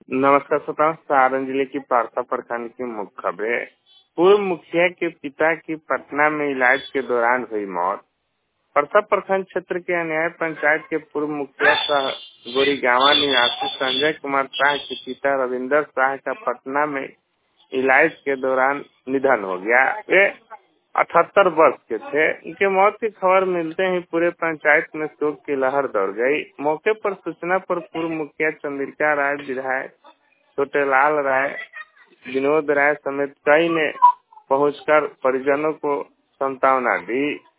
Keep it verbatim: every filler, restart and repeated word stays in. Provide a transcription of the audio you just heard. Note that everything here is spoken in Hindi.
नमस्कार श्रोताओं, सारण जिले की पारसा प्रखंड की मुख्य खबरें। पूर्व मुखिया के पिता की पटना में इलाज के दौरान हुई मौत। पारसा प्रखंड क्षेत्र के अन्याय पंचायत के पूर्व मुखिया शाह गोरीगांवा निवासी संजय कुमार शाह के पिता रविंदर शाह का पटना में इलाज के दौरान निधन हो गया। वे अठहत्तर वर्ष के थे। उनके मौत की खबर मिलते ही पूरे पंचायत में शोक की लहर दौड़ गई। मौके पर सूचना पर पूर्व मुखिया चंद्रिका राय, विधायक छोटेलाल राय, विनोद राय समेत कई ने पहुंचकर परिजनों को सांत्वना दी।